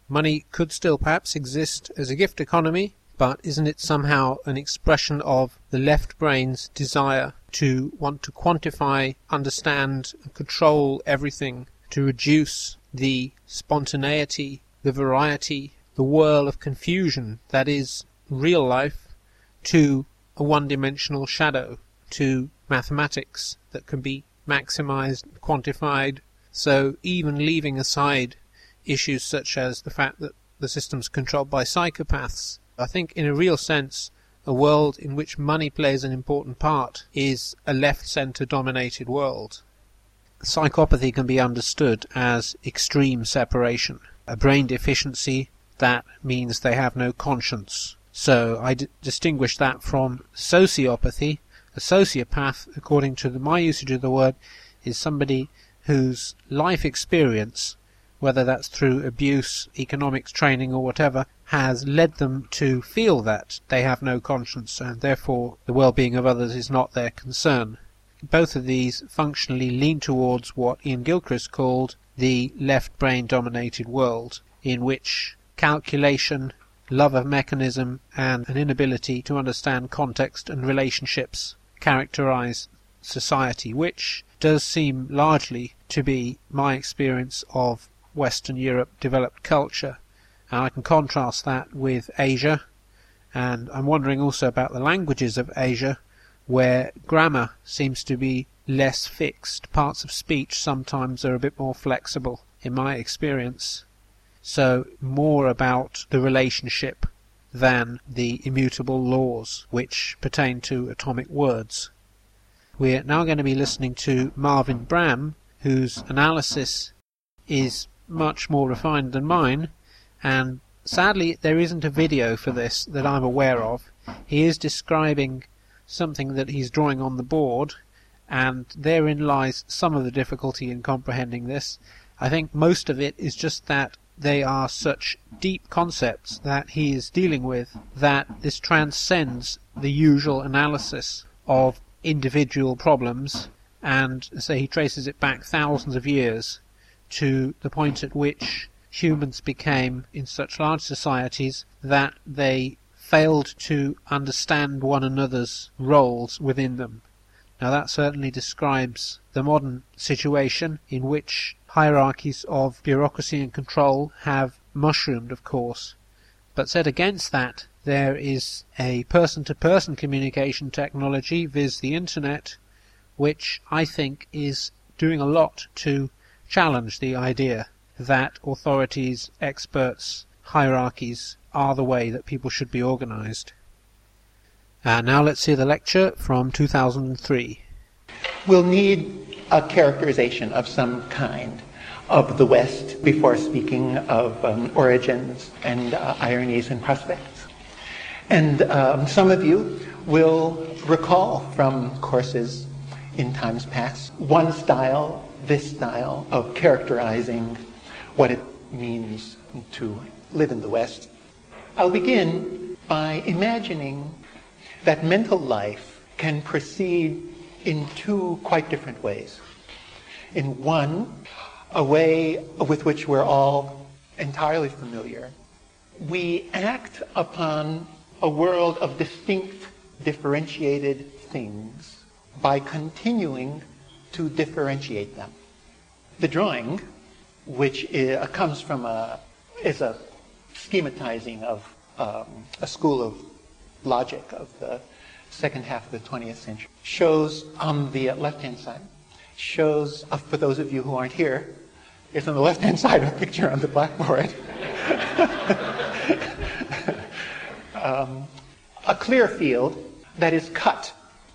Money could still perhaps exist as a gift economy, but isn't it somehow an expression of the left brain's desire to want to quantify, understand, and control everything, to reduce the spontaneity, the variety, the whirl of confusion that is real life to a one-dimensional shadow, to mathematics that can be maximized, quantified. So even leaving aside issues such as the fact that the system's controlled by psychopaths, I think in a real sense a world in which money plays an important part is a left-centre dominated world. Psychopathy can be understood as extreme separation, a brain deficiency that means they have no conscience. So I distinguish that from sociopathy. A sociopath, according to my usage of the word, is somebody whose life experience, whether that's through abuse, economics training or whatever, has led them to feel that they have no conscience and therefore the well-being of others is not their concern. Both of these functionally lean towards what Ian Gilchrist called the left brain dominated world, in which calculation, love of mechanism and an inability to understand context and relationships characterize society, which does seem largely to be my experience of Western Europe developed culture. And I can contrast that with Asia, and I'm wondering also about the languages of Asia, where grammar seems to be less fixed. Parts of speech sometimes are a bit more flexible, in my experience. So more about the relationship than the immutable laws which pertain to atomic words. We're now going to be listening to Marvin Bram, whose analysis is much more refined than mine, and sadly there isn't a video for this that I'm aware of. He is describing something that he's drawing on the board, and therein lies some of the difficulty in comprehending this. I think most of it is just that they are such deep concepts that he is dealing with that this transcends the usual analysis of individual problems, and say he traces it back thousands of years to the point at which humans became in such large societies that they failed to understand one another's roles within them. Now that certainly describes the modern situation, in which hierarchies of bureaucracy and control have mushroomed, of course. But set against that, there is a person-to-person communication technology, viz. The internet, which I think is doing a lot to challenge the idea that authorities, experts, hierarchies are the way that people should be organized. And now let's hear the lecture from 2003. We'll need a characterization of some kind of the West before speaking of origins and ironies and prospects. And some of you will recall from courses in times past one style, this style of characterizing what it means to live in the West. I'll begin by imagining that mental life can proceed in two quite different ways. In one, a way with which we're all entirely familiar, we act upon a world of distinct, differentiated things by continuing to differentiate them. The drawing, which comes from is a schematizing of a school of logic of the second half of the 20th century, shows on the left-hand side, shows, for those of you who aren't here, it's on the left-hand side of the picture on the blackboard, a clear field that is cut.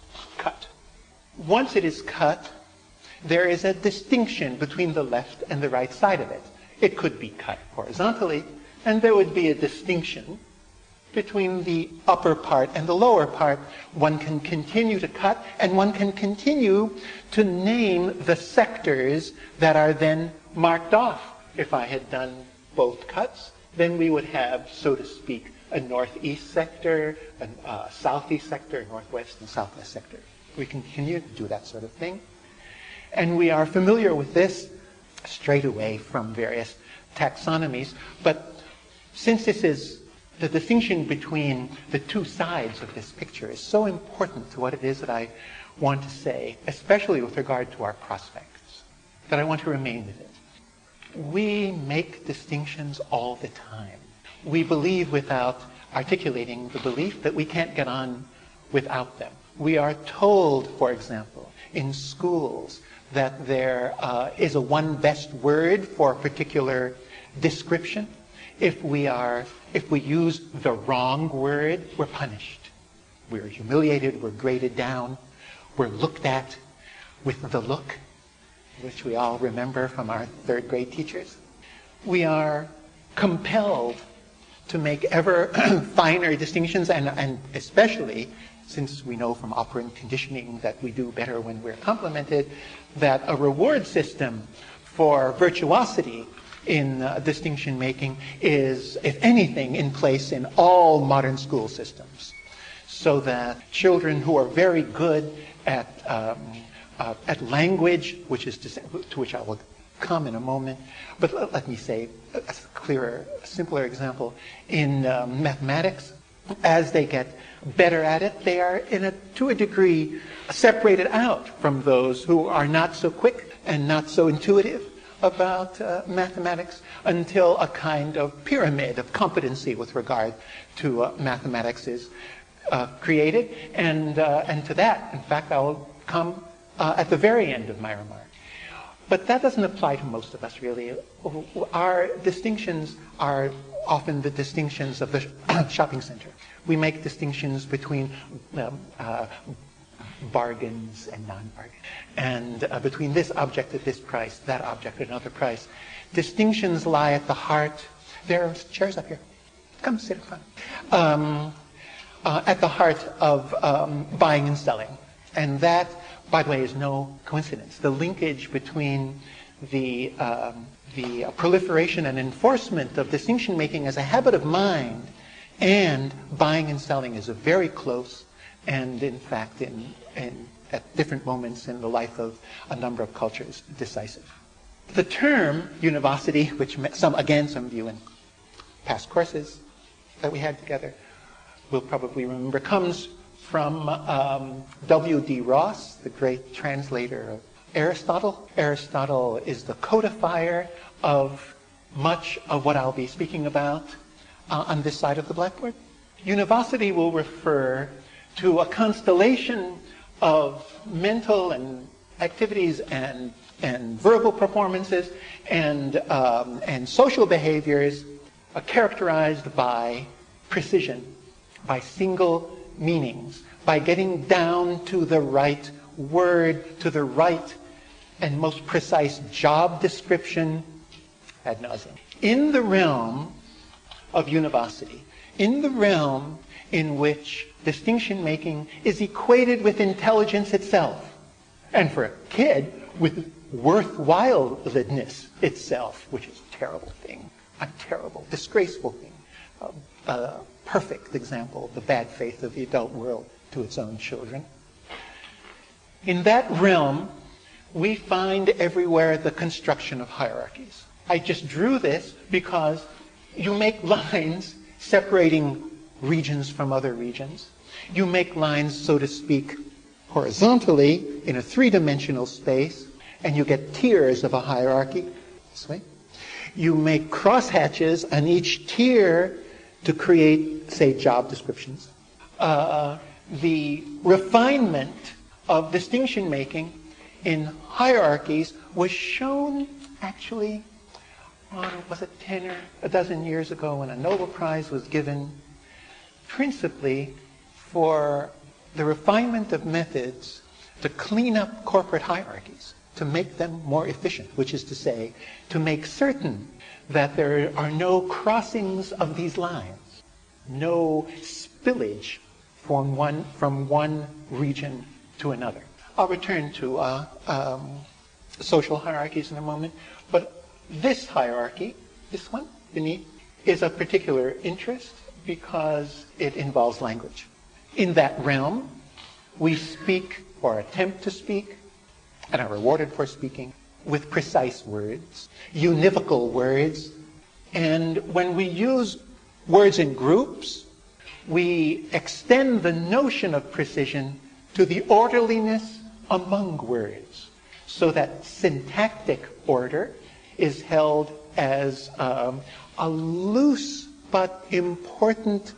Once it is cut, there is a distinction between the left and the right side of it. It could be cut horizontally, and there would be a distinction between the upper part and the lower part. One can continue to cut, and one can continue to name the sectors that are then marked off. If I had done both cuts, then we would have, so to speak, a northeast sector, a southeast sector, a northwest and southwest sector. We can continue to do that sort of thing. And we are familiar with this straight away from various taxonomies, but Since this is the distinction between the two sides of this picture is so important to what it is that I want to say, especially with regard to our prospects, that I want to remain with it. We make distinctions all the time. We believe without articulating the belief that we can't get on without them. We are told, for example, in schools that there is a one best word for a particular description. If we use the wrong word, we're punished. We're humiliated, we're graded down, we're looked at with the look, which we all remember from our third grade teachers. We are compelled to make ever finer distinctions, and especially, since we know from operant conditioning that we do better when we're complimented, that a reward system for virtuosity in distinction making is, if anything, in place in all modern school systems. So that children who are very good at language, which is to which I will come in a moment, but let me say a clearer, simpler example. In mathematics, as they get better at it, they are, to a degree, separated out from those who are not so quick and not so intuitive about mathematics, until a kind of pyramid of competency with regard to mathematics is created. And to that, in fact, I will come at the very end of my remark. But that doesn't apply to most of us, really. Our distinctions are often the distinctions of the shopping center. We make distinctions between bargains and non-bargains, and between this object at this price, that object at another price. Distinctions lie at the heart. There are chairs up here. Come sit in front. At the heart of buying and selling. And that, by the way, is no coincidence. The linkage between the proliferation and enforcement of distinction making as a habit of mind and buying and selling is a very close, and in fact, at different moments in the life of a number of cultures, decisive. The term univocity, which some of you in past courses that we had together will probably remember, comes from W.D. Ross, the great translator of Aristotle. Aristotle is the codifier of much of what I'll be speaking about on this side of the blackboard. Univocity will refer to a constellation of mental and activities and verbal performances and social behaviors characterized by precision, by single meanings, by getting down to the right word, to the right and most precise job description ad nauseum. In the realm of univocity, in the realm in which distinction making is equated with intelligence itself, and for a kid with worthwhileness itself, which is a terrible thing, a terrible, disgraceful thing, a perfect example of the bad faith of the adult world to its own children. In that realm, we find everywhere the construction of hierarchies. I just drew this because you make lines separating regions from other regions. You make lines, so to speak, horizontally in a three-dimensional space, and you get tiers of a hierarchy. This way. You make crosshatches on each tier to create, say, job descriptions. The refinement of distinction making in hierarchies was shown actually, was it 10 or a dozen years ago when a Nobel Prize was given principally for the refinement of methods to clean up corporate hierarchies, to make them more efficient, which is to say, to make certain that there are no crossings of these lines, no spillage from one region to another. I'll return to social hierarchies in a moment, but this hierarchy, this one beneath, is of particular interest because it involves language. In that realm, we speak or attempt to speak and are rewarded for speaking with precise words, univocal words, And when we use words in groups, we extend the notion of precision to the orderliness among words, so that syntactic order is held as a loose but important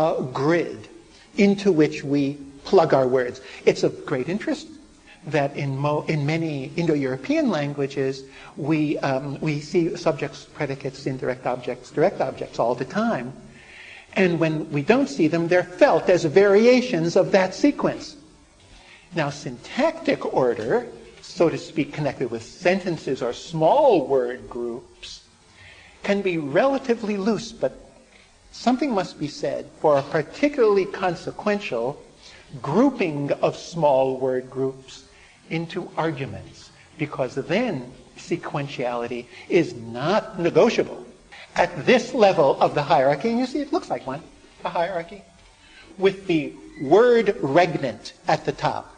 grid into which we plug our words. It's of great interest that in many Indo-European languages we see subjects, predicates, indirect objects, direct objects all the time. And when we don't see them, they're felt as variations of that sequence. Now, syntactic order, so to speak, connected with sentences or small word groups, can be relatively loose, but something must be said for a particularly consequential grouping of small word groups into arguments, because then sequentiality is not negotiable. At this level of the hierarchy, and you see it looks like one, a hierarchy, with the word regnant at the top.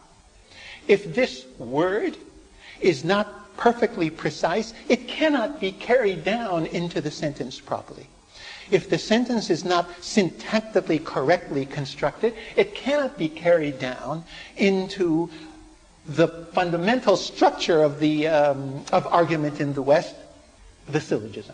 If this word is not perfectly precise, it cannot be carried down into the sentence properly. If the sentence is not syntactically correctly constructed, it cannot be carried down into the fundamental structure of the of argument in the West, the syllogism.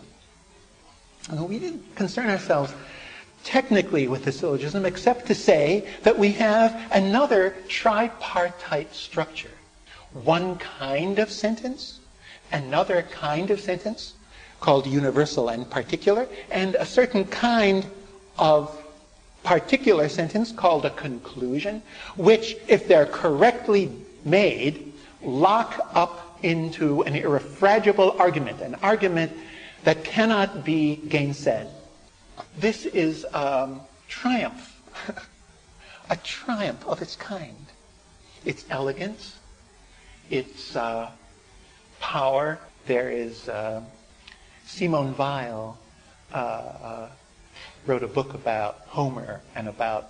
And we didn't concern ourselves technically with the syllogism except to say that we have another tripartite structure. One kind of sentence, another kind of sentence called universal and particular, and a certain kind of particular sentence called a conclusion, which, if they're correctly made, lock up into an irrefragable argument, an argument that cannot be gainsaid. This is triumph, a triumph of its kind. Its elegance, its power. There is Simone Weil wrote a book about Homer and about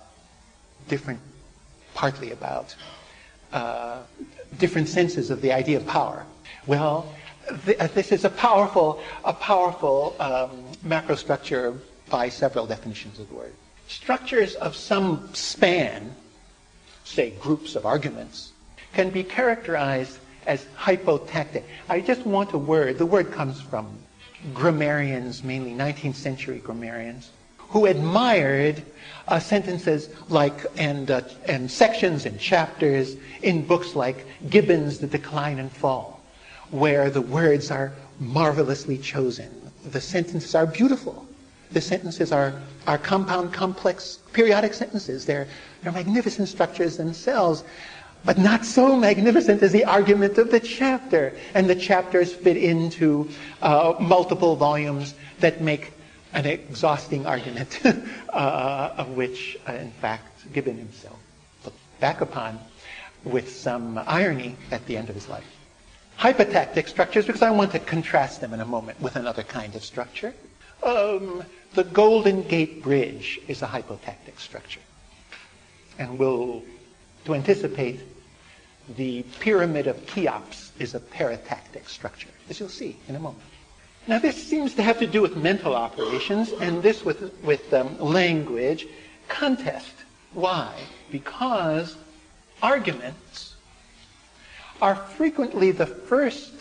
partly about different senses of the idea of power. Well, this is a powerful macrostructure by several definitions of the word. Structures of some span, say groups of arguments, can be characterized as hypotactic. I just want a word. The word comes from grammarians, mainly 19th century grammarians, who admired sentences like and sections and chapters in books like Gibbon's The Decline and Fall, where the words are marvelously chosen. The sentences are beautiful. The sentences are compound, complex, periodic sentences. They're magnificent structures themselves, but not so magnificent as the argument of the chapter. And the chapters fit into multiple volumes that make an exhausting argument, of which, in fact, Gibbon himself looked back upon with some irony at the end of his life. Hypotactic structures, because I want to contrast them in a moment with another kind of structure. The Golden Gate Bridge is a hypotactic structure. And to anticipate, the Pyramid of Cheops is a paratactic structure, as you'll see in a moment. Now, this seems to have to do with mental operations, and this with language contest. Why? Because arguments are frequently the first,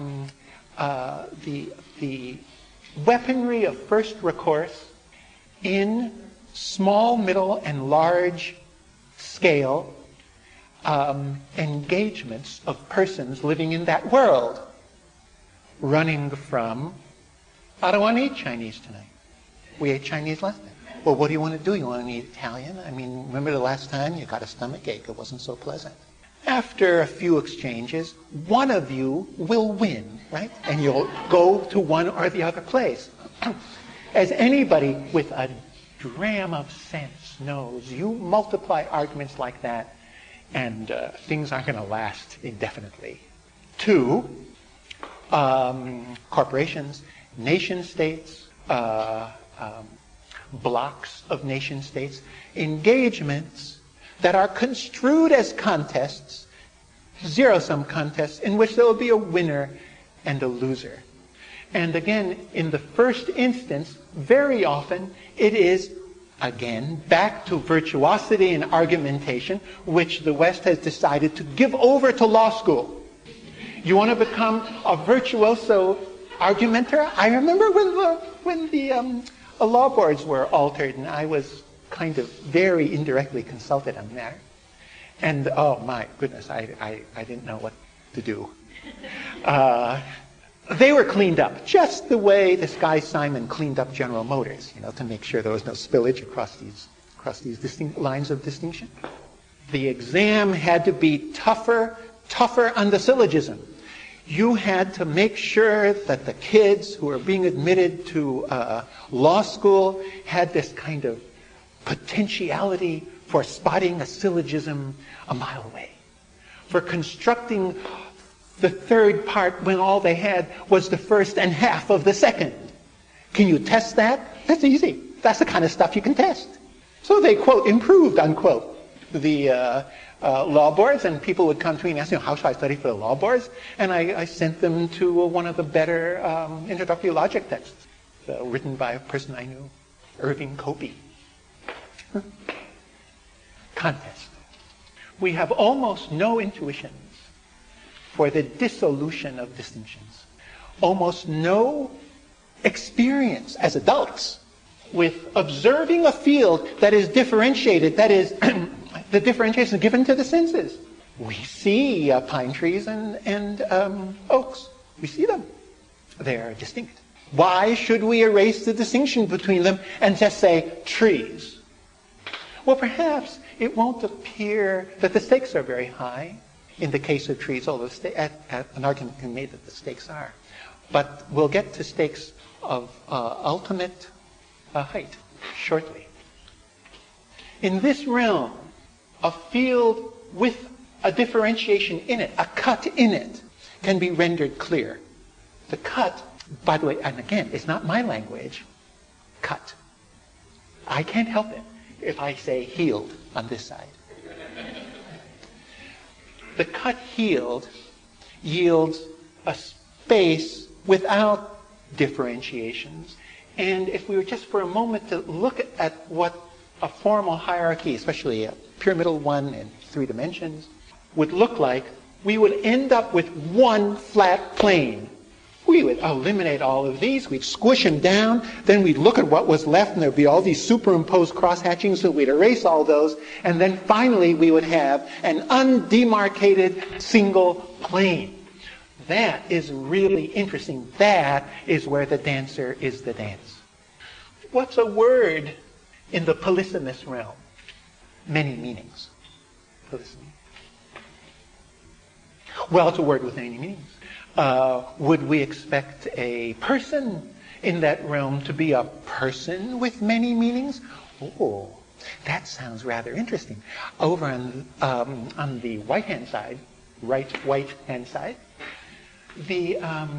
the weaponry of first recourse in small, middle, and large scale engagements of persons living in that world, running from, I don't want to eat Chinese tonight. We ate Chinese last night. Well, what do you want to do? You want to eat Italian? I mean, remember the last time you got a stomach ache? It wasn't so pleasant. After a few exchanges, one of you will win, right? And you'll go to one or the other place. As anybody with a dram of sense knows, you multiply arguments like that, and things aren't going to last indefinitely. 2, corporations, nation states, blocks of nation states, engagements that are construed as contests, zero-sum contests, in which there will be a winner and a loser. And again, in the first instance, very often it is, again, back to virtuosity and argumentation, which the West has decided to give over to law school. You want to become a virtuoso argumenter? I remember when the law boards were altered, and I was kind of very indirectly consulted on that. And oh my goodness, I didn't know what to do. They were cleaned up just the way this guy Simon cleaned up General Motors, to make sure there was no spillage across these distinct lines of distinction. The exam had to be tougher on the syllogism. You had to make sure that the kids who were being admitted to law school had this kind of potentiality for spotting a syllogism a mile away, for constructing the third part when all they had was the first and half of the second. Can you test that? That's easy. That's the kind of stuff you can test. So they, quote, improved, unquote, the law boards, and people would come to me and ask me, how should I study for the law boards? And I sent them to one of the better introductory logic texts, written by a person I knew, Irving Copey. Contest. We have almost no intuitions for the dissolution of distinctions. Almost no experience as adults with observing a field that is differentiated, that is, the differentiation is given to the senses. We see pine trees and oaks. We see them. They are distinct. Why should we erase the distinction between them and just say trees? Well, perhaps it won't appear that the stakes are very high in the case of trees, although an argument can be made that the stakes are. But we'll get to stakes of ultimate height shortly. In this realm, a field with a differentiation in it, a cut in it, can be rendered clear. The cut, by the way, and again, it's not my language, cut. I can't help it if I say healed on this side. The cut healed yields a space without differentiations. And if we were just for a moment to look at what a formal hierarchy, especially a pyramidal one in 3 dimensions, would look like, we would end up with one flat plane. We would eliminate all of these, we'd squish them down, then we'd look at what was left, and there'd be all these superimposed cross-hatchings, so we'd erase all those, and then finally we would have an undemarcated single plane. That is really interesting. That is where the dancer is the dance. What's a word in the polysemous realm? Many meanings. Polysemy. Well, it's a word with many meanings. Would we expect a person in that realm to be a person with many meanings? Oh, that sounds rather interesting. Over on the right-hand side, right-hand side, the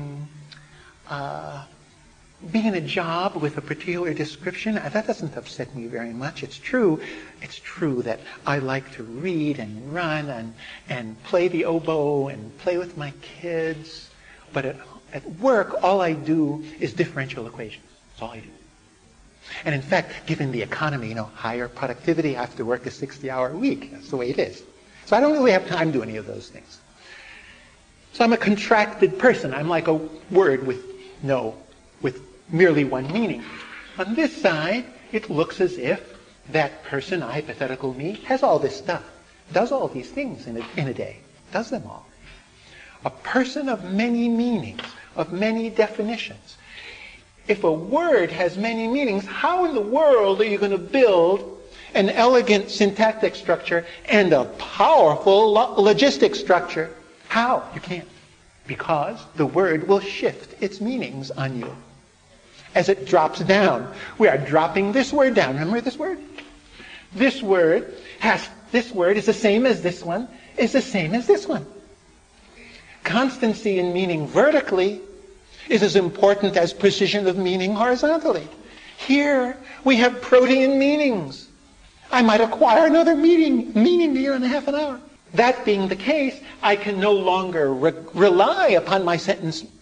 being in a job with a particular description, that doesn't upset me very much. It's true that I like to read and run and play the oboe and play with my kids. But at work, all I do is differential equations. That's all I do. And in fact, given the economy, higher productivity after work is 60-hour a week. That's the way it is. So I don't really have time to do any of those things. So I'm a contracted person. I'm like a word with merely one meaning. On this side, it looks as if that person, a hypothetical me, has all this stuff, does all these things in a day, does them all. A person of many meanings, of many definitions. If a word has many meanings, how in the world are you going to build an elegant syntactic structure and a powerful logistic structure? How? You can't. Because the word will shift its meanings on you as it drops down. We are dropping this word down. Remember this word? This word is the same as this one, is the same as this one. Constancy in meaning vertically is as important as precision of meaning horizontally. Here we have protean meanings. I might acquire another meaning here in half an hour. That being the case, I can no longer rely upon my sentence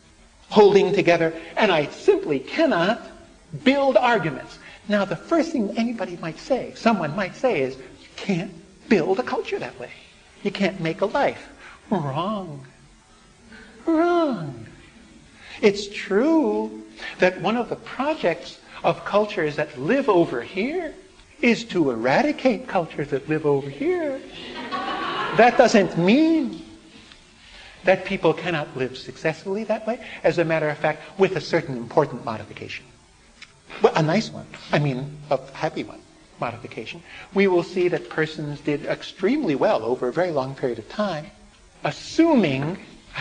holding together, and I simply cannot build arguments. Now, the first thing anybody might say, someone might say, is, you can't build a culture that way. You can't make a life. Wrong. Wrong. It's true that one of the projects of cultures that live over here is to eradicate cultures that live over here. That doesn't mean that people cannot live successfully that way. As a matter of fact, with a certain important modification. Well, a nice one. I mean, a happy one. Modification. We will see that persons did extremely well over a very long period of time, assuming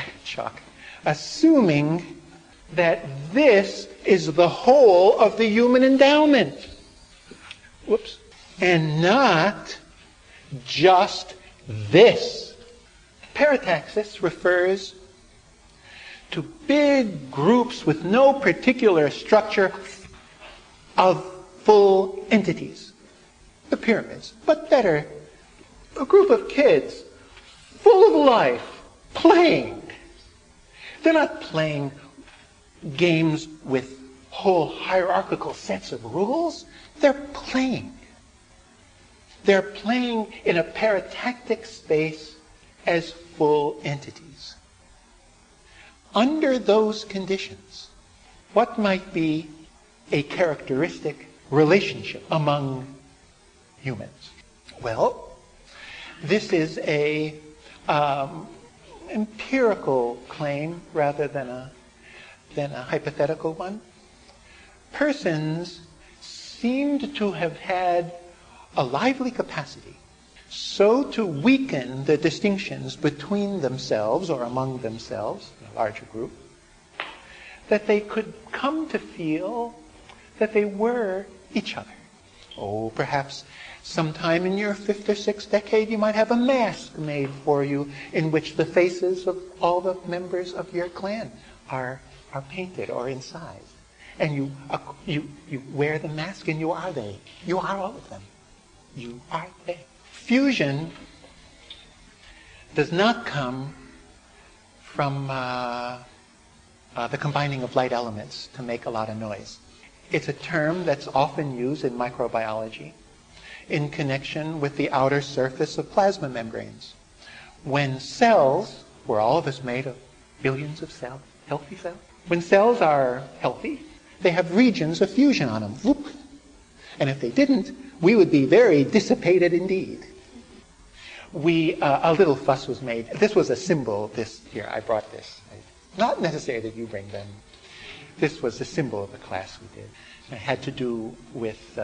that this is the whole of the human endowment. Whoops. And not just this. Parataxis refers to big groups with no particular structure of full entities. The pyramids, but better, a group of kids full of life, playing. They're not playing games with whole hierarchical sets of rules. They're playing. They're playing in a paratactic space as full entities. Under those conditions, what might be a characteristic relationship among humans? Well, this is a empirical claim rather than a hypothetical one. Persons seemed to have had a lively capacity so to weaken the distinctions between themselves or among themselves, in a larger group, that they could come to feel that they were each other. Oh, perhaps sometime in your 5th or 6th decade you might have a mask made for you in which the faces of all the members of your clan are painted or incised. And you wear the mask and you are they. You are all of them. You are they. Fusion does not come from the combining of light elements to make a lot of noise. It's a term that's often used in microbiology in connection with the outer surface of plasma membranes. When cells, we're all of us made of billions of cells, healthy cells. When cells are healthy, they have regions of fusion on them. Whoop. And if they didn't, we would be very dissipated indeed. A little fuss was made. This was a symbol. Here, I brought this. Not necessary that you bring them. This was the symbol of the class we did. It had to do with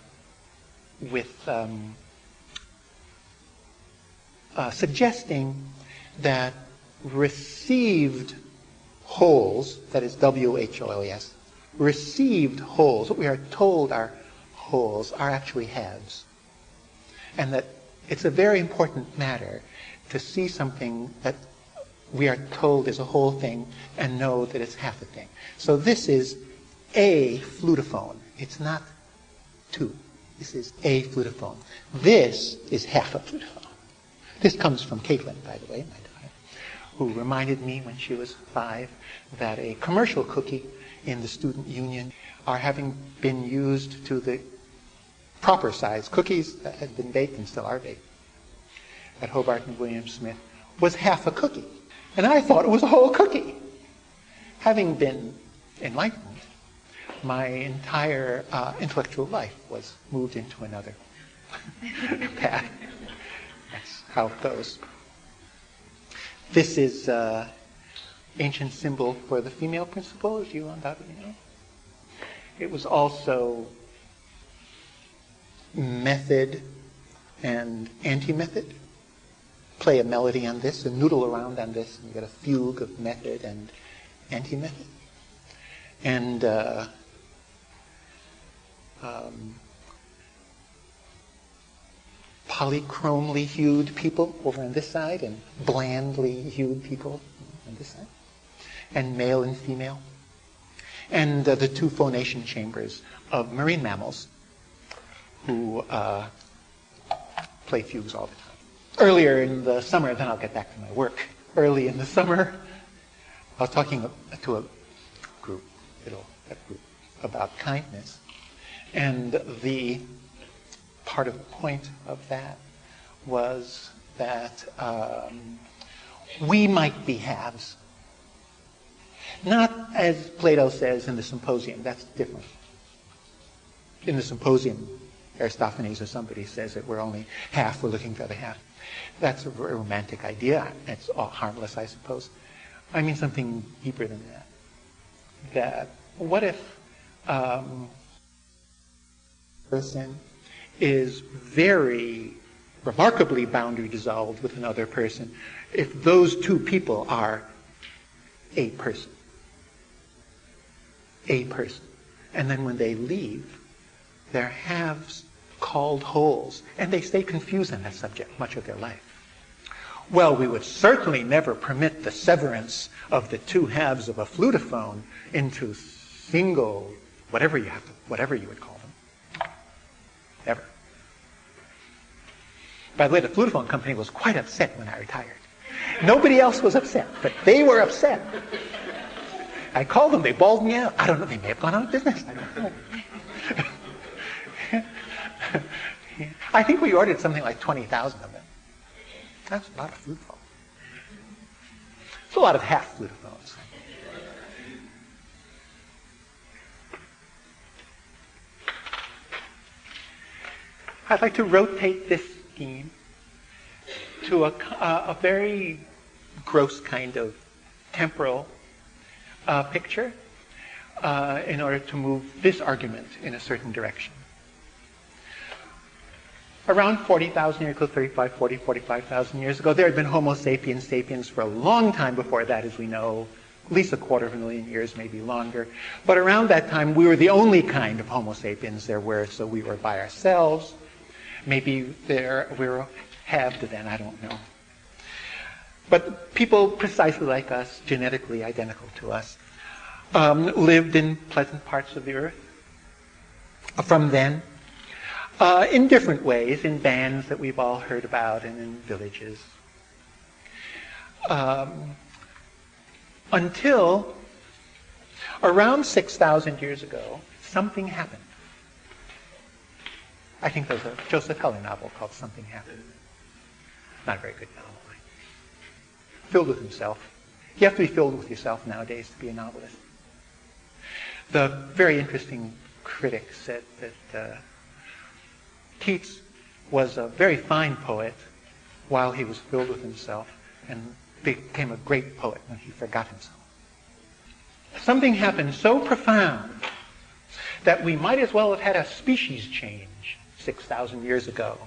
suggesting that received wholes, that is WHOLES, received wholes, what we are told are wholes, are actually halves. And that it's a very important matter to see something that we are told is a whole thing and know that it's half a thing. So this is a flutophone. It's not two. This is a flutophone. This is half a flutophone. This comes from Caitlin, by the way, my daughter, who reminded me when she was 5 that a commercial cookie in the student union are having been used to the proper size cookies that had been baked and still are baked at Hobart and William Smith was half a cookie. And I thought it was a whole cookie. Having been enlightened, my entire intellectual life was moved into another path. That's how it goes. This is ancient symbol for the female principle, as you undoubtedly know. It was also method and anti-method. Play a melody on this and noodle around on this, and you get a fugue of method and anti-method. And polychromally hued people over on this side, and blandly hued people on this side, and male and female. And the two phonation chambers of marine mammals who play fugues all the time. Earlier in the summer, then I'll get back to my work. Early in the summer, I was talking to group about kindness. And the part of the point of that was that we might be halves. Not as Plato says in the Symposium, that's different. In the Symposium, Aristophanes or somebody says that we're only half, we're looking for the other half. That's a very romantic idea. It's all harmless, I suppose. I mean something deeper than that. That what if person is very remarkably boundary dissolved with another person if those two people are a person. A person. And then when they leave, their halves called wholes, and they stay confused on that subject much of their life. Well, we would certainly never permit the severance of the two halves of a flutophone into single, whatever you would call them. Never. By the way, the flutophone company was quite upset when I retired. Nobody else was upset, but they were upset. I called them, they bawled me out. I don't know, they may have gone out of business. I don't know. I think we ordered something like 20,000 of them. That's a lot of flutophones. It's a lot of half flutophones. I'd like to rotate this scheme to a very gross kind of temporal picture in order to move this argument in a certain direction. Around 40,000 years ago, 45,000 years ago, there had been Homo sapiens for a long time before that, as we know, at least 250,000 years, maybe longer. But around that time, we were the only kind of Homo sapiens there were, so we were by ourselves. Maybe we were halved then, I don't know. But people precisely like us, genetically identical to us, lived in pleasant parts of the earth from then. In different ways, in bands that we've all heard about and in villages. Until around 6,000 years ago, something happened. I think there's a Joseph Heller novel called Something Happened. Not a very good novel. Filled with himself. You have to be filled with yourself nowadays to be a novelist. The very interesting critic said that Keats was a very fine poet while he was filled with himself and became a great poet when he forgot himself. Something happened so profound that we might as well have had a species change 6,000 years ago.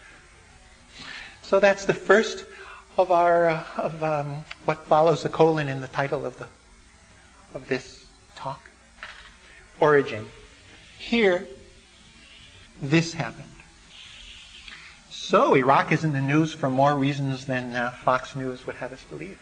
So that's the first of our what follows the colon in the title of this talk. Origin. Here, this happened. So Iraq is in the news for more reasons than Fox News would have us believe.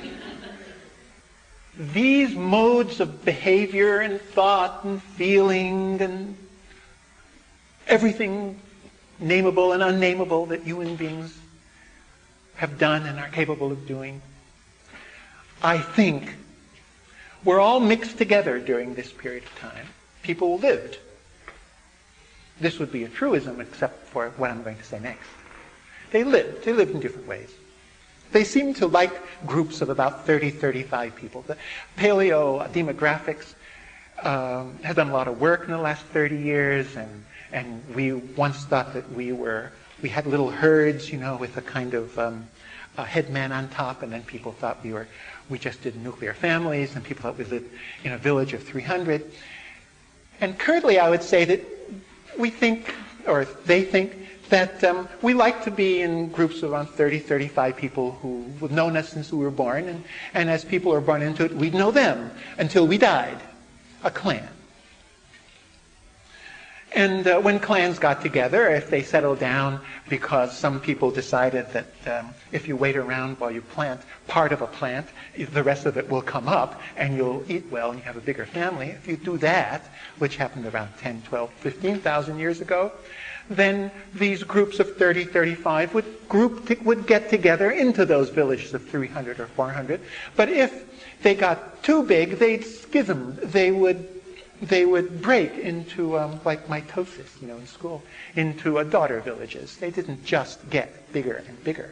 These modes of behavior and thought and feeling and everything nameable and unnameable that human beings have done and are capable of doing, I think, were all mixed together during this period of time. People lived. This would be a truism except for what I'm going to say next. They lived in different ways. They seem to like groups of about 30, 35 people. The paleodemographics has done a lot of work in the last 30 years, and we once thought that we had little herds, with a kind of a headman on top, and then people thought we just did nuclear families, and people thought we lived in a village of 300. And currently I would say that we think, or they think, that we like to be in groups of around 30, 35 people who have known us since we were born, and as people are born into it, we'd know them until we died. A clan. And when clans got together, if they settled down because some people decided that if you wait around while you plant part of a plant, the rest of it will come up and you'll eat well and you have a bigger family. If you do that, which happened around 10, 12, 15,000 years ago, then these groups of 30, 35 would get together into those villages of 300 or 400. But if they got too big, they'd schism. They would break into, like mitosis, in school, into daughter villages. They didn't just get bigger and bigger.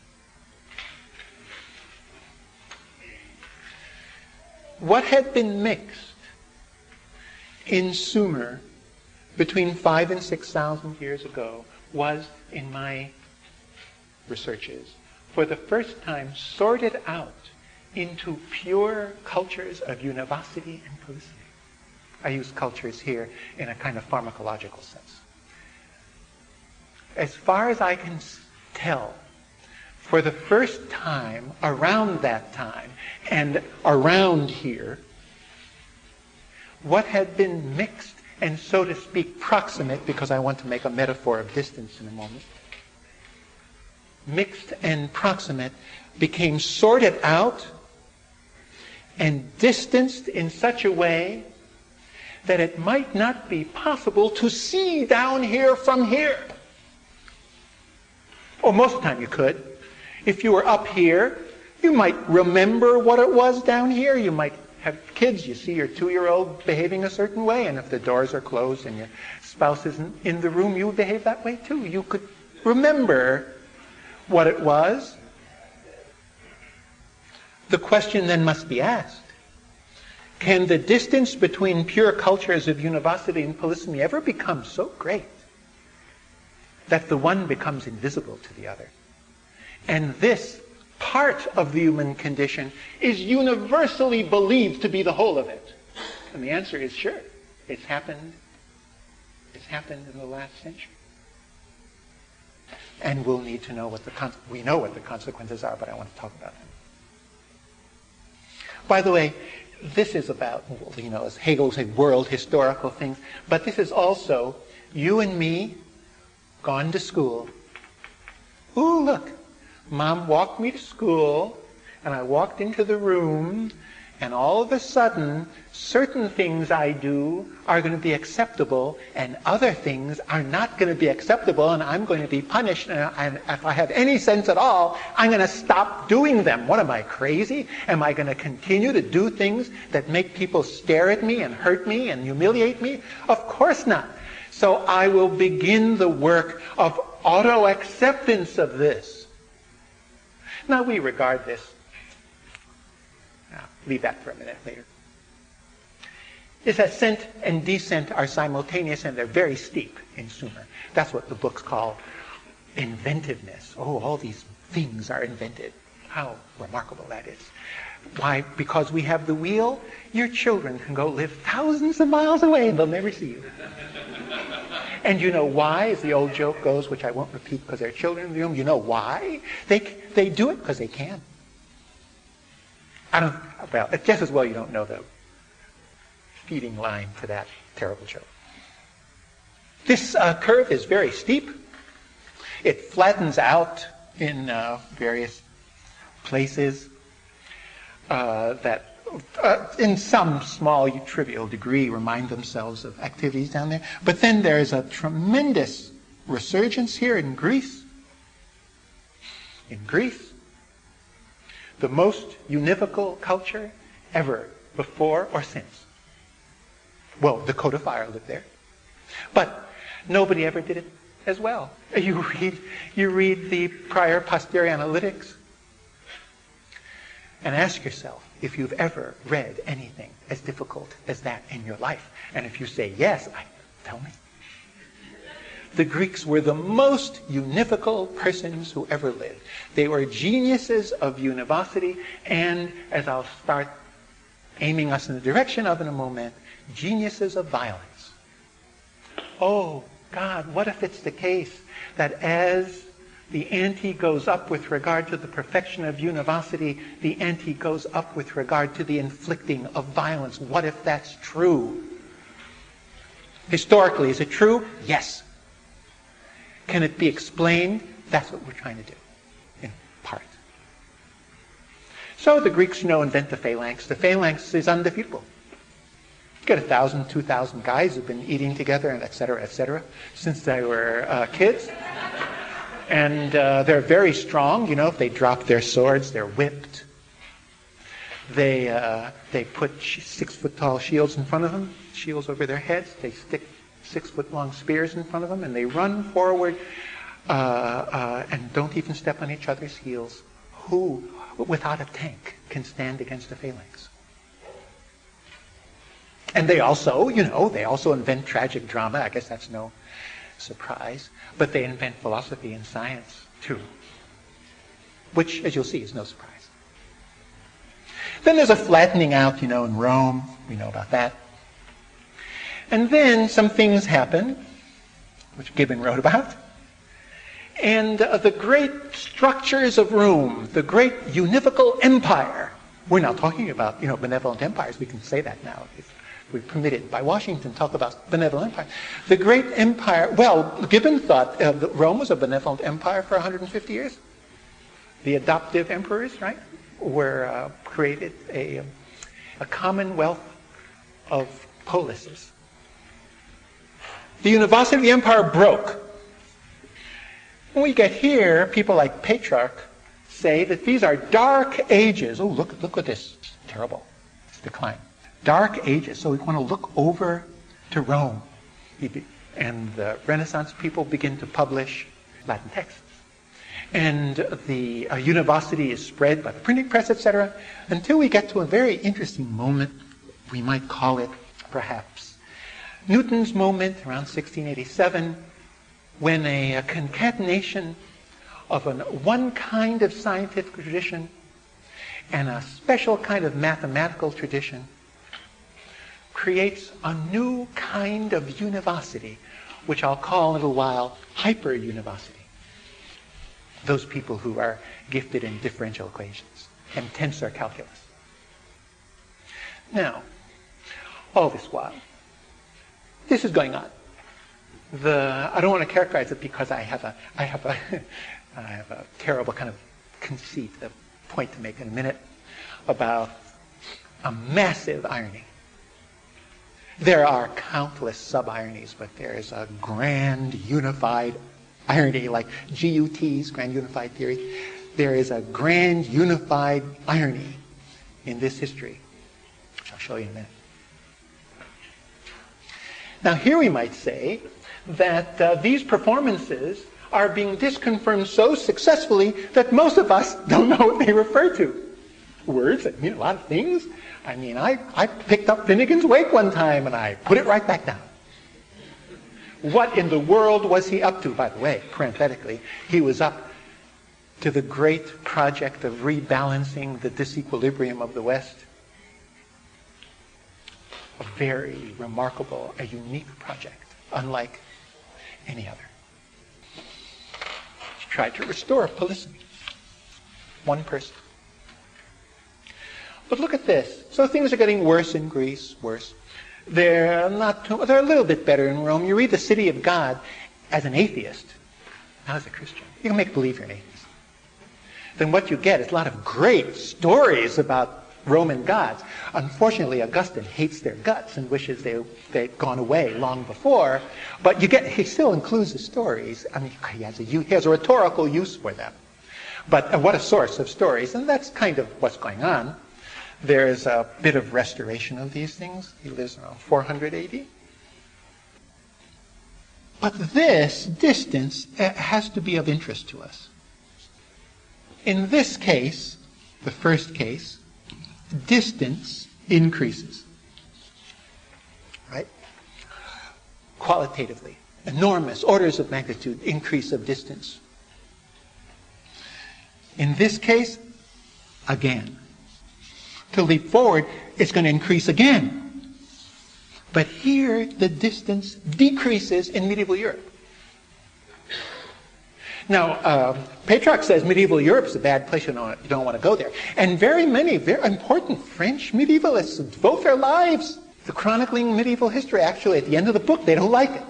What had been mixed in Sumer between 5,000 and 6,000 years ago was, in my researches, for the first time sorted out into pure cultures of univocity and polygamy. I use cultures here in a kind of pharmacological sense. As far as I can tell, for the first time around that time and around here, what had been mixed and, so to speak, proximate, because I want to make a metaphor of distance in a moment, mixed and proximate became sorted out and distanced in such a way that it might not be possible to see down here from here. Or most of the time you could. If you were up here, you might remember what it was down here. You might have kids. You see your 2-year-old behaving a certain way, and if the doors are closed and your spouse isn't in the room, you behave that way too. You could remember what it was. The question then must be asked, can the distance between pure cultures of univocity and polysemy ever become so great that the one becomes invisible to the other? And this part of the human condition is universally believed to be the whole of it. And the answer is sure. It's happened. It's happened in the last century. And we'll need to know what we know what the consequences are, but I want to talk about them. By the way, this is about, as Hegel said, world historical things, but this is also you and me gone to school. Ooh, look, Mom walked me to school, and I walked into the room, and all of a sudden, certain things I do are going to be acceptable, and other things are not going to be acceptable, and I'm going to be punished, and if I have any sense at all, I'm going to stop doing them. What am I, crazy? Am I going to continue to do things that make people stare at me and hurt me and humiliate me? Of course not. So I will begin the work of auto-acceptance of this. Now we regard this. Now, leave that for a minute later. This ascent and descent are simultaneous, and they're very steep in Sumer. That's what the books call inventiveness. Oh, all these things are invented. How remarkable that is. Why? Because we have the wheel. Your children can go live thousands of miles away and they'll never see you. And you know why, as the old joke goes, which I won't repeat because there are children in the room. You know why? They do it because they can. Well, it's just as well you don't know the feeding line to that terrible joke. This curve is very steep. It flattens out in various places that in some small trivial degree remind themselves of activities down there. But then there's a tremendous resurgence here in Greece. In Greece, the most univocal culture ever, before or since. Well, the codifier lived there. But nobody ever did it as well. You read the prior posterior analytics and ask yourself if you've ever read anything as difficult as that in your life. And if you say yes, tell me. The Greeks were the most univocal persons who ever lived. They were geniuses of univocity, and, as I'll start aiming us in the direction of in a moment, geniuses of violence. Oh, God, what if it's the case that as the ante goes up with regard to the perfection of univocity, the ante goes up with regard to the inflicting of violence? What if that's true? Historically, is it true? Yes. Can it be explained? That's what we're trying to do, in part. So the Greeks, invent the phalanx. The phalanx is undefeatable. You get 1,000, 2,000 guys who've been eating together, and et cetera, since they were kids. And they're very strong. If they drop their swords, they're whipped. They put 6-foot-tall shields in front of them, shields over their heads. They stick 6-foot-long spears in front of them, and they run forward and don't even step on each other's heels. Who, without a tank, can stand against a phalanx? And they also, they also invent tragic drama. I guess that's no surprise. But they invent philosophy and science, too. Which, as you'll see, is no surprise. Then there's a flattening out, in Rome. We know about that. And then some things happen, which Gibbon wrote about. And the great structures of Rome, the great univocal empire. We're now talking about, benevolent empires. We can say that now. We're permitted by Washington to talk about benevolent empire. The great empire, Gibbon thought that Rome was a benevolent empire for 150 years. The adoptive emperors, right, were created a commonwealth of polises. The univocity of the empire broke. When we get here, people like Petrarch say that these are dark ages. Oh, look at this. It's terrible. It's decline. Dark ages. So we want to look over to Rome. And the Renaissance people begin to publish Latin texts. And the univocity is spread by the printing press, etc., until we get to a very interesting moment. We might call it, perhaps, Newton's moment around 1687, when a concatenation of one kind of scientific tradition and a special kind of mathematical tradition creates a new kind of univocity, which I'll call in a little while hyper-univocity. Those people who are gifted in differential equations and tensor calculus. Now, all this while, this is going on. I don't want to characterize it because I have a terrible kind of conceit, a point to make in a minute about a massive irony. There are countless sub-ironies, but there is a grand unified irony, like GUT's grand unified theory. There is a grand unified irony in this history, which I'll show you in a minute. Now here we might say that these performances are being disconfirmed so successfully that most of us don't know what they refer to. Words that mean a lot of things. I mean, I picked up Finnegan's Wake one time and I put it right back down. What in the world was he up to? By the way, parenthetically, he was up to the great project of rebalancing the disequilibrium of the West. A very remarkable, a unique project, unlike any other. He tried to restore polygamy. One person. But look at this. So things are getting worse in Greece, worse. They're a little bit better in Rome. You read The City of God as an atheist, not as a Christian. You can make believe you're an atheist. Then what you get is a lot of great stories about Roman gods. Unfortunately, Augustine hates their guts and wishes they'd gone away long before. But he still includes the stories. I mean, he has a rhetorical use for them. But what a source of stories. And that's kind of what's going on. There's a bit of restoration of these things. He lives around 400 AD. But this distance has to be of interest to us. In this case, the first case, distance increases. Right? Qualitatively. Enormous orders of magnitude increase of distance. In this case, again. To leap forward, it's going to increase again. But here, the distance decreases in medieval Europe. Now, Petrarch says medieval Europe is a bad place. You don't want to go there. And very many very important French medievalists devote their lives The chronicling medieval history, actually, at the end of the book, they don't like it.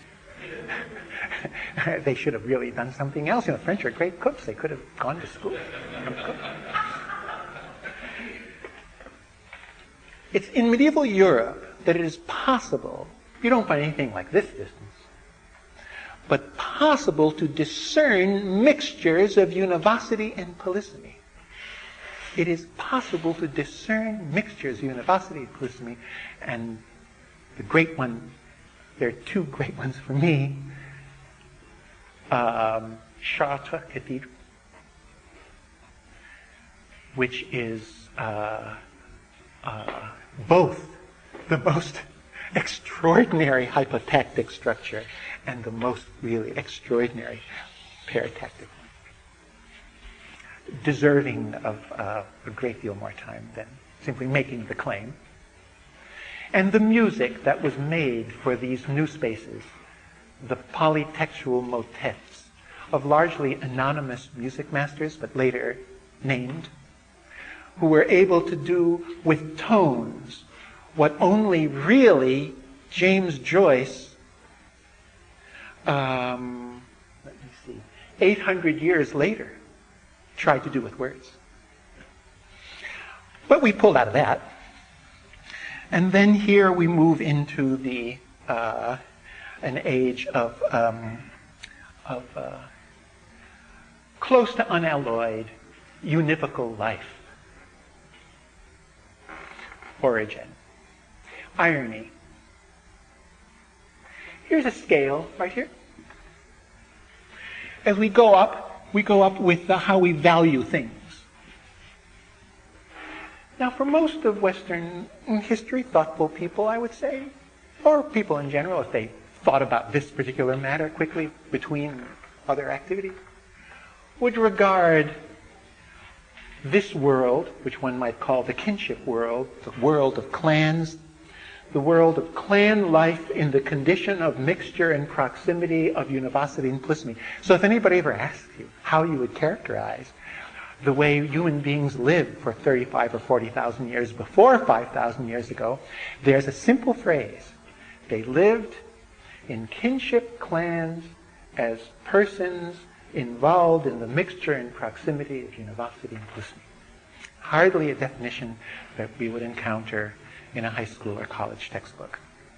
They should have really done something else. You know, French are great cooks. They could have gone to school. It's in medieval Europe that it is possible, you don't find anything like this distance, but possible to discern mixtures of univocity and polysemy. It is possible to discern mixtures of univocity and polysemy, and the great one, there are two great ones for me. Chartres Cathedral, which is both the most extraordinary hypotactic structure and the most really extraordinary paratactic one, deserving of a great deal more time than simply making the claim. And the music that was made for these new spaces, the polytextual motets of largely anonymous music masters, but later named, who were able to do with tones what only really James Joyce, 800 years later, tried to do with words. But we pulled out of that. And then here we move into the an age of close to unalloyed univocal life. Origin. Irony. Here's a scale right here. As we go up with how we value things. Now, for most of Western history, thoughtful people, I would say, or people in general, if they thought about this particular matter quickly between other activities, would regard this world, which one might call the kinship world, the world of clans, the world of clan life in the condition of mixture and proximity of univocity and polysemy. So if anybody ever asks you how you would characterize the way human beings lived for 35 or 40,000 years before 5,000 years ago, there's a simple phrase. They lived in kinship clans as persons involved in the mixture and proximity of univocity and polysemy. Hardly a definition that we would encounter in a high school or college textbook.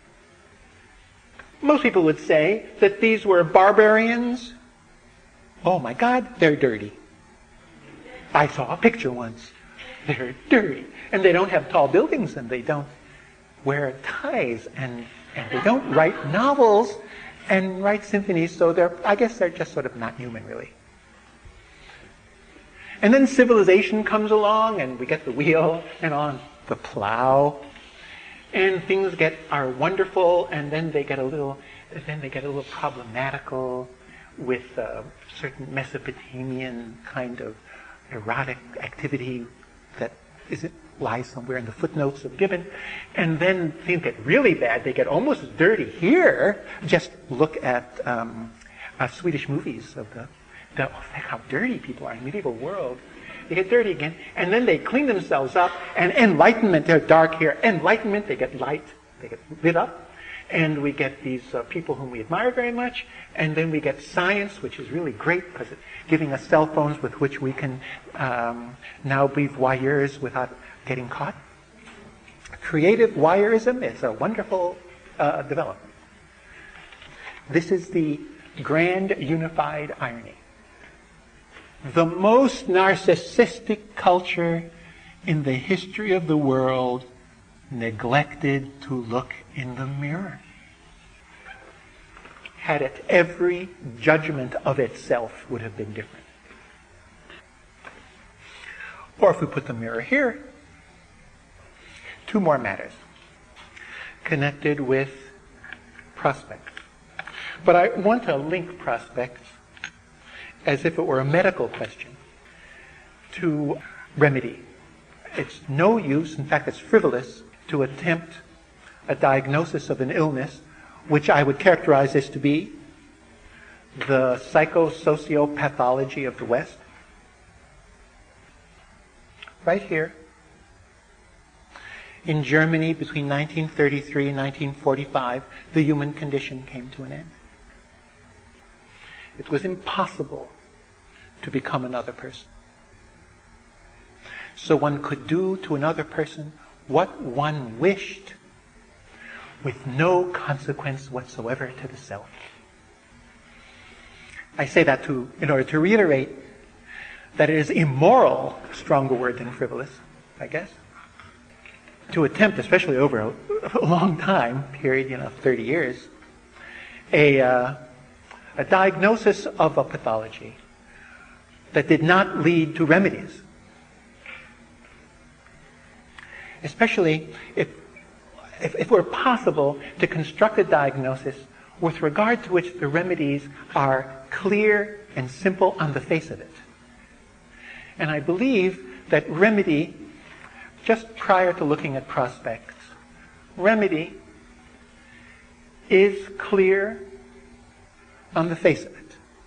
Most people would say that these were barbarians. Oh my God, they're dirty. I saw a picture once. They're dirty. And they don't have tall buildings, and they don't wear ties, and they don't write novels and write symphonies, so I guess they're just sort of not human, really. And then civilization comes along, and we get the wheel and on the plow, and things are wonderful, and then they get a little problematical with certain Mesopotamian kind of erotic activity that lies somewhere in the footnotes of Gibbon, and then things get really bad. They get almost dirty here. Just look at Swedish movies of how dirty people are in the medieval world. They get dirty again, and then they clean themselves up, and Enlightenment, they're dark here. Enlightenment, they get light, they get lit up, and we get these people whom we admire very much, and then we get science, which is really great because it's giving us cell phones with which we can now be voyeurs without getting caught. Creative voyeurism is a wonderful development. This is the grand unified irony. The most narcissistic culture in the history of the world neglected to look in the mirror. Had it, every judgment of itself would have been different. Or if we put the mirror here, two more matters connected with prospects. But I want to link prospects as if it were a medical question to remedy. It's no use, in fact it's frivolous, to attempt a diagnosis of an illness which I would characterize as to be the psychosociopathology of the West. Right here In Germany, between 1933 and 1945, the human condition came to an end. It was impossible to become another person. So one could do to another person what one wished with no consequence whatsoever to the self. I say that in order to reiterate that it is immoral, a stronger word than frivolous, I guess, to attempt, especially over a long time period, 30 years, a diagnosis of a pathology that did not lead to remedies. Especially if it were possible to construct a diagnosis with regard to which the remedies are clear and simple on the face of it. And I believe that remedy, just prior to looking at prospects, remedy is clear on the face of it.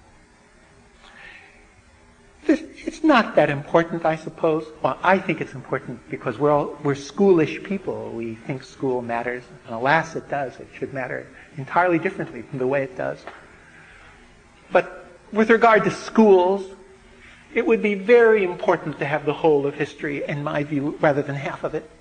It's not that important, I suppose. Well, I think it's important because we're schoolish people. We think school matters. And alas, it does. It should matter entirely differently from the way it does. But with regard to schools, it would be very important to have the whole of history, in my view, rather than half of it.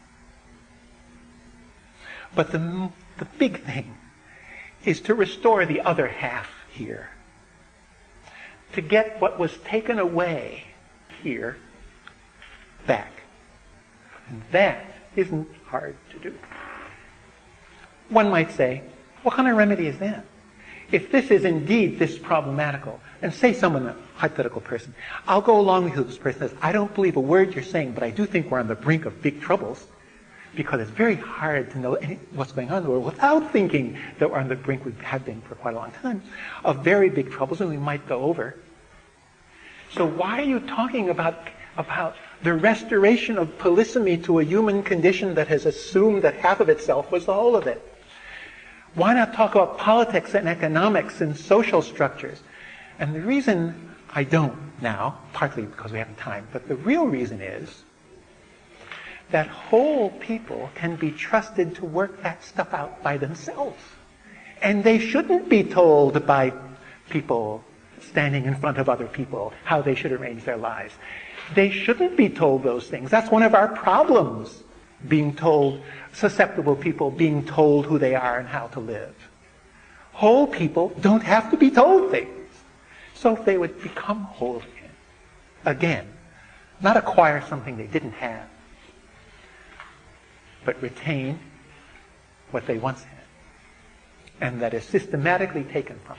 But the big thing is to restore the other half here. To get what was taken away here back. And that isn't hard to do. One might say, what kind of remedy is that? If this is indeed this problematical, and say someone, a hypothetical person, I'll go along with this person says, I don't believe a word you're saying, but I do think we're on the brink of big troubles, because it's very hard to know what's going on in the world without thinking that we're on the brink, we have been for quite a long time, of very big troubles, and we might go over. So why are you talking about the restoration of polysemy to a human condition that has assumed that half of itself was the whole of it? Why not talk about politics and economics and social structures? And the reason I don't now, partly because we haven't time, but the real reason is that whole people can be trusted to work that stuff out by themselves. And they shouldn't be told by people standing in front of other people how they should arrange their lives. They shouldn't be told those things. That's one of our problems, being told, susceptible people being told who they are and how to live. Whole people don't have to be told things. So if they would become whole again, not acquire something they didn't have, but retain what they once had, and that is systematically taken from us.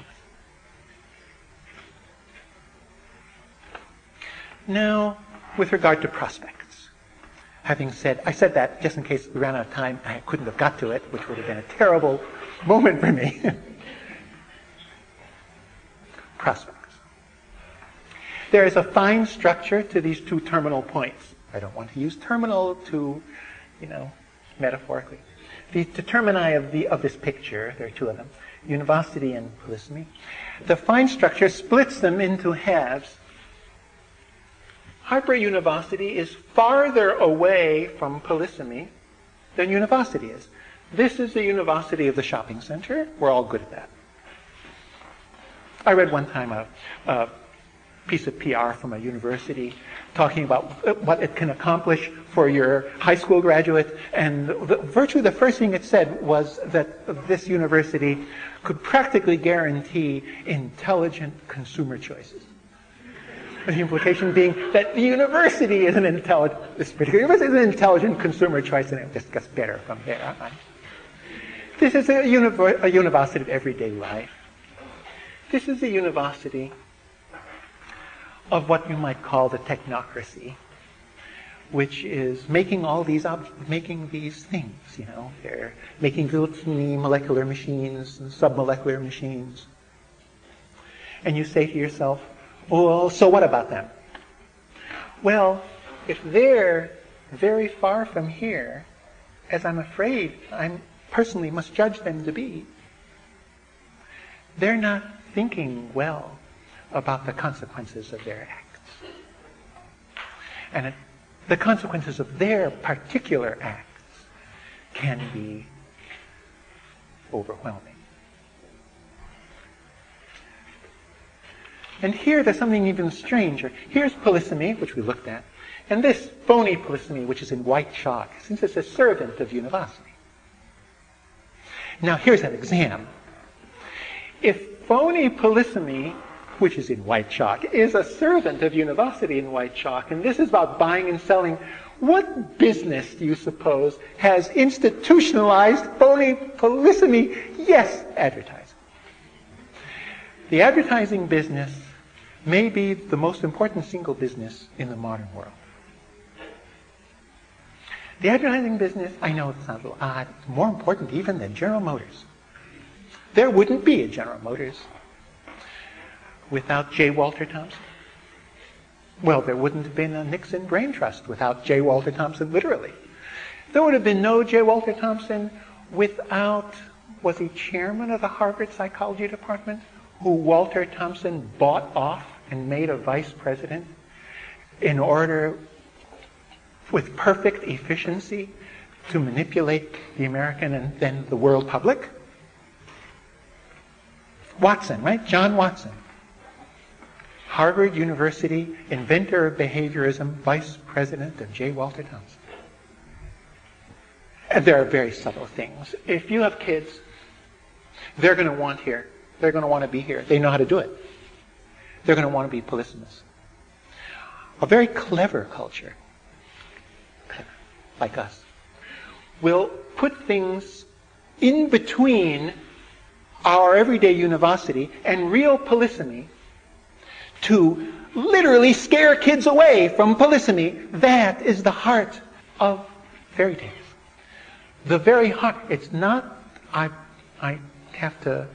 Now, with regard to prospects, having said, I said that just in case we ran out of time, I couldn't have got to it, which would have been a terrible moment for me. Prospects. There is a fine structure to these two terminal points. I don't want to use terminal to, metaphorically. The termini of this picture, there are two of them, univocity and polysemy. The fine structure splits them into halves. Hyperunivocity is farther away from polysemy than univocity is. This is the univocity of the shopping center. We're all good at that. I read one time a piece of PR from a university talking about what it can accomplish for your high school graduate, and virtually the first thing it said was that this university could practically guarantee intelligent consumer choices. The implication being that the university is this particular university is an intelligent consumer choice, and it just gets better from there. This is a univocity of everyday life. This is a univocity of what you might call the technocracy, which is making all these making these things. They're making little teeny molecular machines and submolecular machines, and you say to yourself, well, so what about them? Well, if they're very far from here, as I'm afraid I personally must judge them to be, they're not thinking well about the consequences of their acts. And the consequences of their particular acts can be overwhelming. And here there's something even stranger. Here's polysemy, which we looked at, and this phony polysemy, which is in white chalk, since it's a servant of univocity. Now here's an exam. If phony polysemy, which is in white chalk, is a servant of univocity in white chalk, and this is about buying and selling, what business do you suppose has institutionalized phony polysemy? Yes, advertising. The advertising business may be the most important single business in the modern world. The advertising business, I know it sounds a little odd, it's more important even than General Motors. There wouldn't be a General Motors without J. Walter Thompson. Well, there wouldn't have been a Nixon Brain Trust without J. Walter Thompson, literally. There would have been no J. Walter Thompson without, was he chairman of the Harvard Psychology Department, who Walter Thompson bought off and made a vice president in order, with perfect efficiency, to manipulate the American and then the world public? Watson, right? John Watson. Harvard University, inventor of behaviorism, vice president of J. Walter Thompson. And there are very subtle things. If you have kids, they're going to want here. They're going to want to be here. They know how to do it. They're going to want to be polysomous. A very clever culture, like us, will put things in between our everyday univocity and real polysemy to literally scare kids away from polysemy. That is the heart of fairy tales. The very heart. It's not, I have to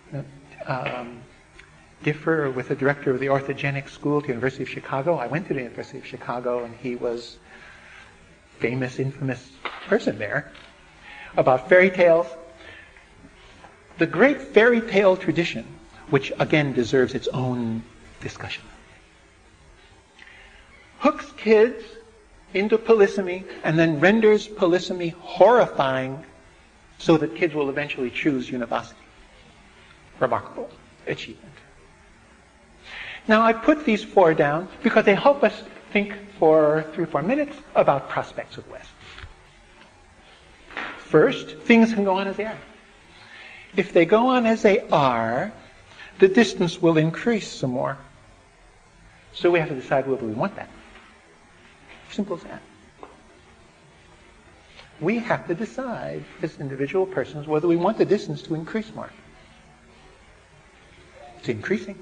differ with the director of the orthogenic school at the University of Chicago. I went to the University of Chicago, and he was a famous, infamous person there about fairy tales. The great fairy tale tradition, which again deserves its own discussion, hooks kids into polysemy and then renders polysemy horrifying so that kids will eventually choose univocity. Remarkable achievement. Now I put these four down because they help us think for 3 or 4 minutes about prospects of West. First, things can go on as they are. If they go on as they are, the distance will increase some more. So we have to decide whether we want that. Simple as that. We have to decide as individual persons whether we want the distance to increase more. It's increasing.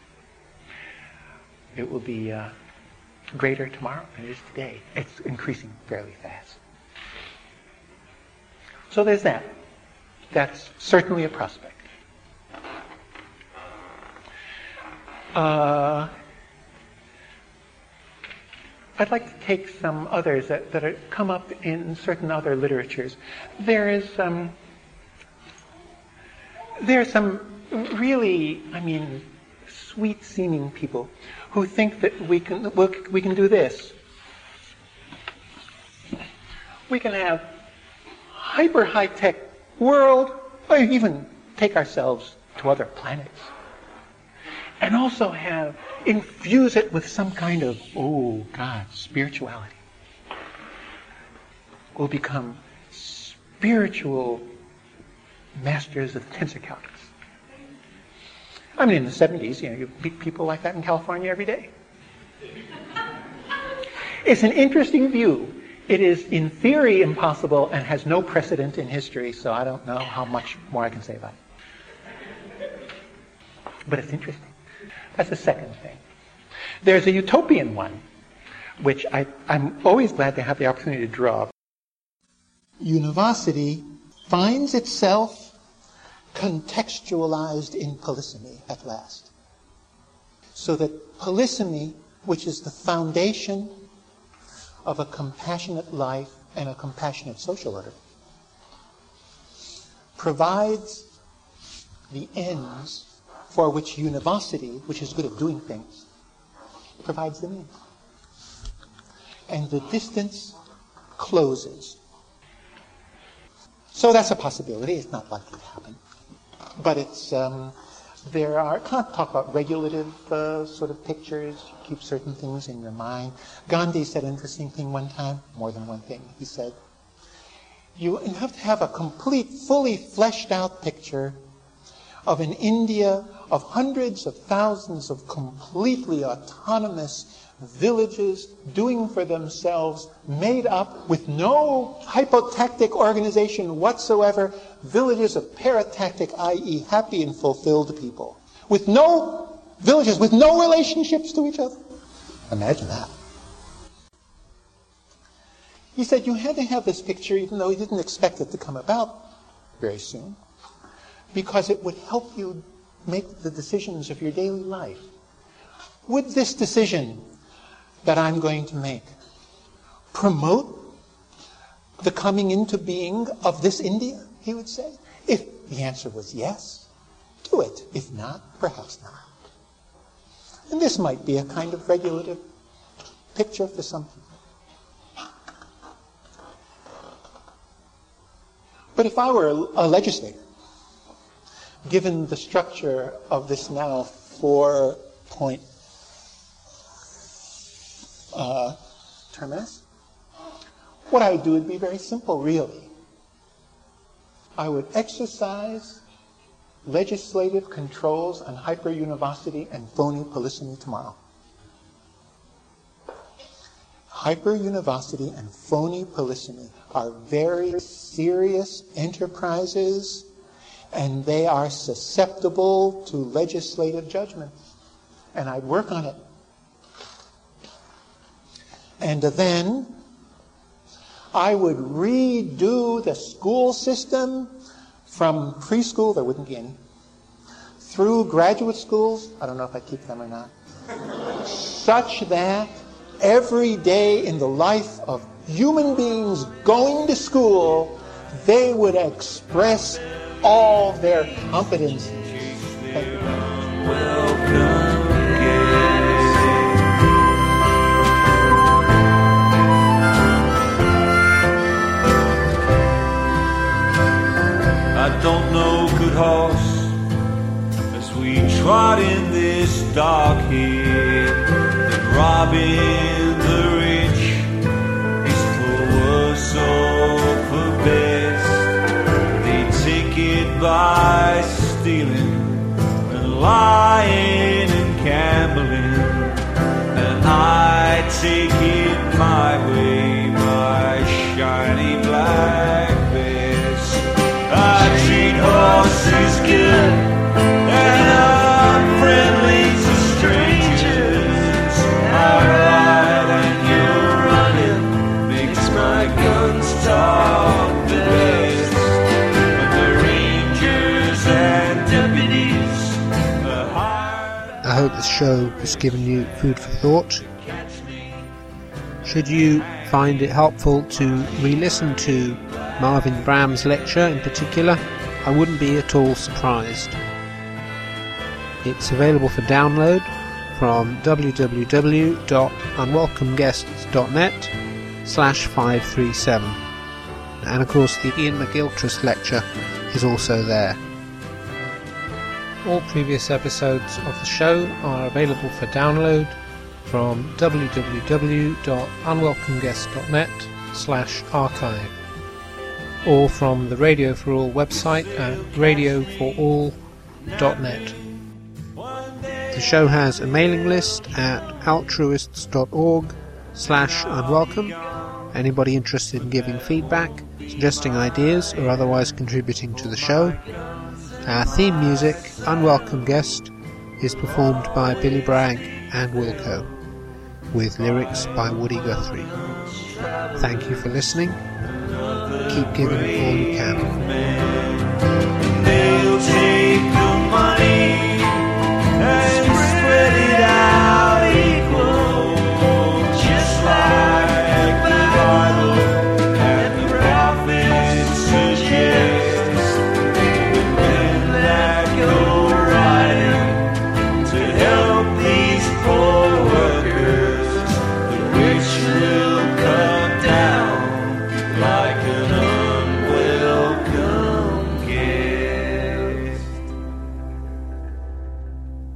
It will be greater tomorrow than it is today. It's increasing fairly fast. So there's that. That's certainly a prospect. I'd like to take some others that come up in certain other literatures. There's some really, sweet-seeming people who think that we can do this. We can have hyper high-tech world, or even take ourselves to other planets, and also infuse it with some kind of, spirituality. We'll become spiritual masters of tensor calculus. In the 70s, you meet people like that in California every day. It's an interesting view. It is, in theory, impossible and has no precedent in history, so I don't know how much more I can say about it. But it's interesting. That's the second thing. There's a utopian one, which I'm always glad to have the opportunity to draw. Univocity finds itself contextualized in polysemy at last. So that polysemy, which is the foundation of a compassionate life and a compassionate social order, provides the ends for which univocity, which is good at doing things, provides the means. And the distance closes. So that's a possibility. It's not likely to happen. But it's, can't talk about regulative sort of pictures. You keep certain things in your mind. Gandhi said an interesting thing one time, more than one thing. He said, you have to have a complete, fully fleshed out picture of an India of hundreds of thousands of completely autonomous villages doing for themselves, made up with no hypotactic organization whatsoever, villages of paratactic, i.e. happy and fulfilled people, with no villages, with no relationships to each other. Imagine that. He said you had to have this picture, even though he didn't expect it to come about very soon, because it would help you make the decisions of your daily life. Would this decision that I'm going to make promote the coming into being of this India, he would say? If the answer was yes, do it. If not, perhaps not. And this might be a kind of regulative picture for some people. But if I were a legislator, given the structure of this now 4-point terminus, what I would do would be very simple, really. I would exercise legislative controls on hyperunivocity and phony polygamy tomorrow. Hyperunivocity and phony polygamy are very serious enterprises, and they are susceptible to legislative judgment. And I'd work on it. And then I would redo the school system from preschool, there wouldn't be any, through graduate schools, I don't know if I keep them or not, such that every day in the life of human beings going to school, they would express all their competence. Thank you. I don't know good horse as we trot in this dark here, that robbing the rich is for worse or for best. They take it by stealing and lying and gambling, and I take it my way, my shiny black vest. I treat horses good, and I'm friendly to strangers. I ride and you're running, makes my guns talk the best. But the rangers and deputies are hired. I hope this show has given you food for thought. Should you find it helpful to re-listen to Marvin Bram's lecture in particular, I wouldn't be at all surprised. It's available for download from www.unwelcomeguests.net/537, and of course the Ian McGilchrist lecture is also there. All previous episodes of the show are available for download from www.unwelcomeguests.net/archive, or from the Radio for All website at radioforall.net. The show has a mailing list at altruists.org/unwelcome. Anybody interested in giving feedback, suggesting ideas, or otherwise contributing to the show. Our theme music, Unwelcome Guest, is performed by Billy Bragg and Wilco, with lyrics by Woody Guthrie. Thank you for listening. Keep giving all you can.